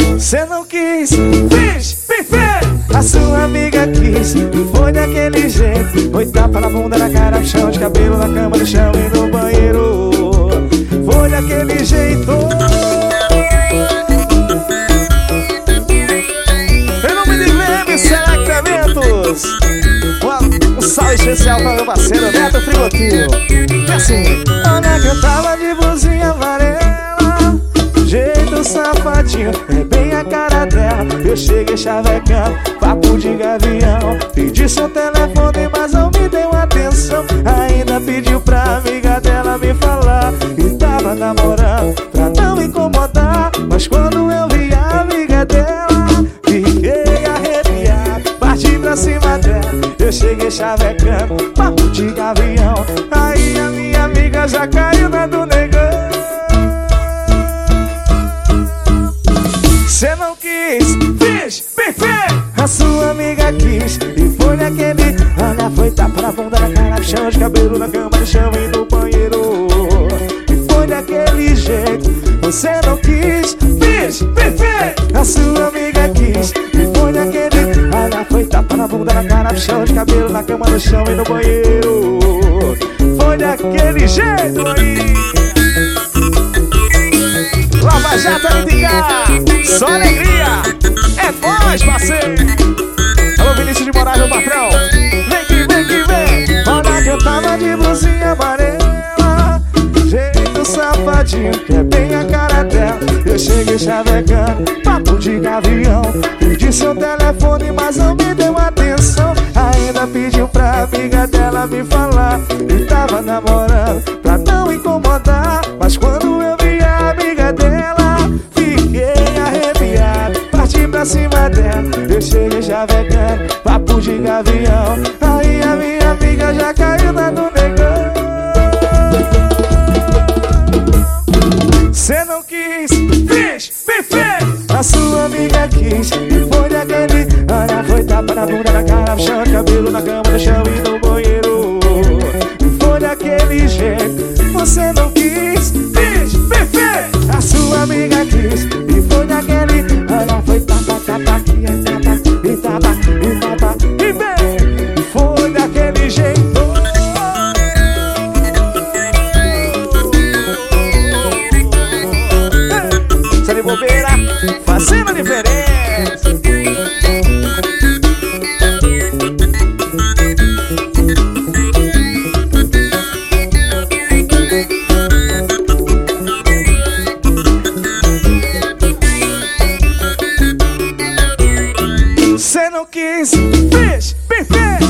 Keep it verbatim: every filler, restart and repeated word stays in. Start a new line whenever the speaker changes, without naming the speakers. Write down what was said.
Cê não quis, fiz, pife. A sua amiga quis, foi daquele jeito. Foi tapa na bunda, na cara, no chão, de cabelo na cama, no chão e no banheiro. Foi daquele jeito. Em nome de Leme Select Eventos, um salve especial para meu parceiro Neto Frigotinho. E assim, olha que eu tava de blusinha amarela, jeito safadinho, é bem a cara dela. Eu cheguei chavecando, papo de gavião. Pedi seu telefone, mas não me deu atenção. Ainda pediu pra amiga dela me falar e tava namorando, pra não incomodar. Mas quando eu vi a amiga dela, fiquei arrepiado, parti pra cima dela. Eu cheguei chavecando, papo de gavião. Aí a minha amiga já caiu na do negão. Cê não quis, fiz, perfeito. A sua amiga quis, e foi naquele. Olha, foi tapa na bunda, na cara, no chão, de cabelo na cama, no chão e no banheiro. E foi daquele jeito. Você não quis, fiz, perfeito. A sua amiga quis, e foi naquele. Olha, foi tapa na bunda, na cara, no chão, de cabelo na cama, no chão e no banheiro. Foi daquele jeito aí. Lava Jato L D K, só alegria. É nóis, parceiro. Alô, Vinícius de Moraes, meu patrão. Vem que vem que vem. Olha que eu tava de blusinha amarela, jeito safadinho, que é bem a cara dela. Eu cheguei chavecando, papo de gavião. Pedi seu telefone, mas não me deu atenção. Ainda pediu pra amiga dela me falar e tava namorando, pra não incomodar. Mas quando eu vi a amiga dela, fiquei arrepiado, parti pra cima dela. Eu cheguei chavecando, papo de gavião. Aí a minha amiga já caiu na do negão. Cê não quis, fiz, perfeito. A sua amiga quis, e foi daquele. Olha, foi tapa na bunda, na cara, no chão, cabelo na cama, no chão e no banheiro. E foi daquele jeito. Você não quis, fiz, perfeito. A sua amiga quis, e foi daquele. Olha, foi tapa, tapa, e tapa, e tapa, e tapa, e vem. E foi daquele jeito. Cê de bobeira, fazendo a diferença. Cê não quis, fiz, perfeito.